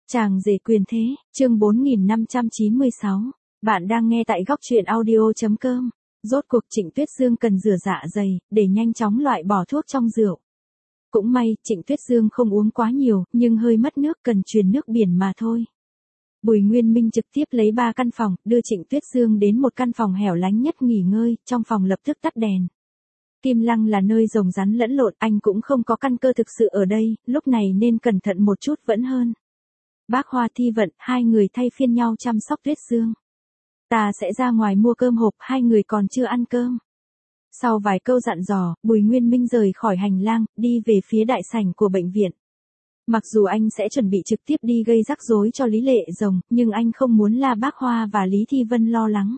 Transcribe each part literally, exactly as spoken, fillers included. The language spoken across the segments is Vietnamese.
Chàng rể quyền thế, chương bốn nghìn năm trăm chín mươi sáu. Bạn đang nghe tại góc truyện audio.com. Rốt cuộc Trịnh Tuyết Dương cần rửa dạ dày, để nhanh chóng loại bỏ thuốc trong rượu. Cũng may, Trịnh Tuyết Dương không uống quá nhiều, nhưng hơi mất nước cần truyền nước biển mà thôi. Bùi Nguyên Minh trực tiếp lấy ba căn phòng, đưa Trịnh Tuyết Dương đến một căn phòng hẻo lánh nhất nghỉ ngơi, trong phòng lập tức tắt đèn. Kim Lăng là nơi rồng rắn lẫn lộn, anh cũng không có căn cơ thực sự ở đây, lúc này nên cẩn thận một chút vẫn hơn. Bác Hoa Thi Vận, hai người thay phiên nhau chăm sóc Tuyết Dương. Ta sẽ ra ngoài mua cơm hộp, hai người còn chưa ăn cơm. Sau vài câu dặn dò, Bùi Nguyên Minh rời khỏi hành lang, đi về phía đại sảnh của bệnh viện. Mặc dù anh sẽ chuẩn bị trực tiếp đi gây rắc rối cho Lý Lệ Rồng, nhưng anh không muốn La Bác Hoa và Lý Thi Vân lo lắng.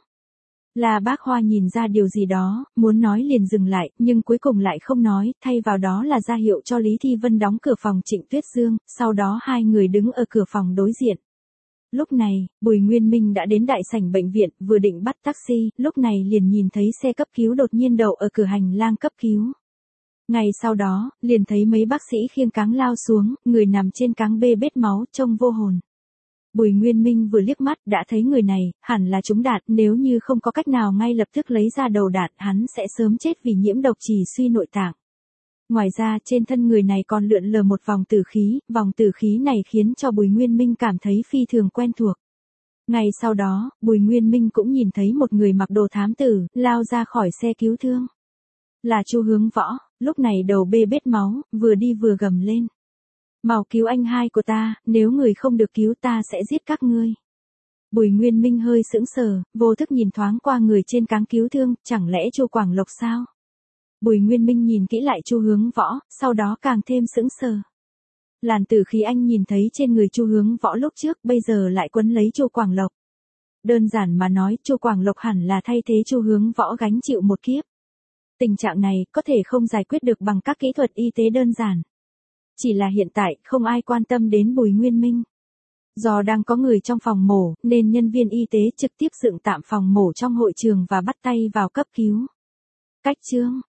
La Bác Hoa nhìn ra điều gì đó, muốn nói liền dừng lại, nhưng cuối cùng lại không nói, thay vào đó là ra hiệu cho Lý Thi Vân đóng cửa phòng Trịnh Tuyết Dương, sau đó hai người đứng ở cửa phòng đối diện. Lúc này, Bùi Nguyên Minh đã đến đại sảnh bệnh viện, vừa định bắt taxi, lúc này liền nhìn thấy xe cấp cứu đột nhiên đậu ở cửa hành lang cấp cứu. Ngày sau đó, liền thấy mấy bác sĩ khiêng cáng lao xuống, người nằm trên cáng bê bết máu, trông vô hồn. Bùi Nguyên Minh vừa liếc mắt đã thấy người này, hẳn là trúng đạn, nếu như không có cách nào ngay lập tức lấy ra đầu đạn, hắn sẽ sớm chết vì nhiễm độc trì suy nội tạng. Ngoài ra, trên thân người này còn lượn lờ một vòng tử khí, vòng tử khí này khiến cho Bùi Nguyên Minh cảm thấy phi thường quen thuộc. Ngày sau đó, Bùi Nguyên Minh cũng nhìn thấy một người mặc đồ thám tử, lao ra khỏi xe cứu thương. Là Chu Hướng Võ, lúc này đầu bê bết máu, vừa đi vừa gầm lên. Mau cứu anh hai của ta, nếu người không được cứu ta sẽ giết các ngươi. Bùi Nguyên Minh hơi sững sờ, vô thức nhìn thoáng qua người trên cáng cứu thương, chẳng lẽ Chu Quảng Lộc sao? Bùi Nguyên Minh nhìn kỹ lại Chu Hướng Võ, sau đó càng thêm sững sờ. Làn tử khí anh nhìn thấy trên người Chu Hướng Võ lúc trước, bây giờ lại quấn lấy Chu Quảng Lộc. Đơn giản mà nói, Chu Quảng Lộc hẳn là thay thế Chu Hướng Võ gánh chịu một kiếp. Tình trạng này có thể không giải quyết được bằng các kỹ thuật y tế đơn giản. Chỉ là hiện tại, không ai quan tâm đến Bùi Nguyên Minh. Do đang có người trong phòng mổ, nên nhân viên y tế trực tiếp dựng tạm phòng mổ trong hội trường và bắt tay vào cấp cứu. Cách chương,